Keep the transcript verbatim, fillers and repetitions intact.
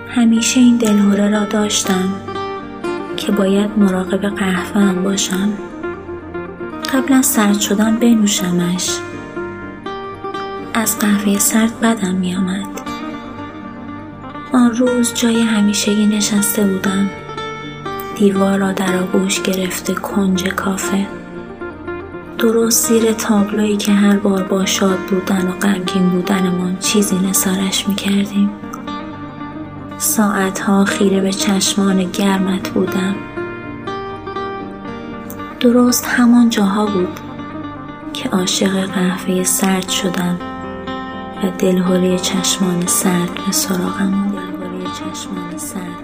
همیشه این دلهره را داشتم که باید مراقب قهوه‌ام باشم. قبل از سرد شدن بنوشمش. از قهوه سرد بدم می آمد. آن روز جای همیشگی نشسته بودم، دیوار را در آغوش گرفته کنج کافه، درست زیر تابلویی که هر بار با شاد بودن و غمگین بودنمان چیزی نثارش می کردیم. ساعتها خیره به چشمان گرمت بودم. درست همان جاها بود که عاشق قهوه سرد شدم و دلهره چشمان سرد به سراغم آمد. دلهره چشمان سرد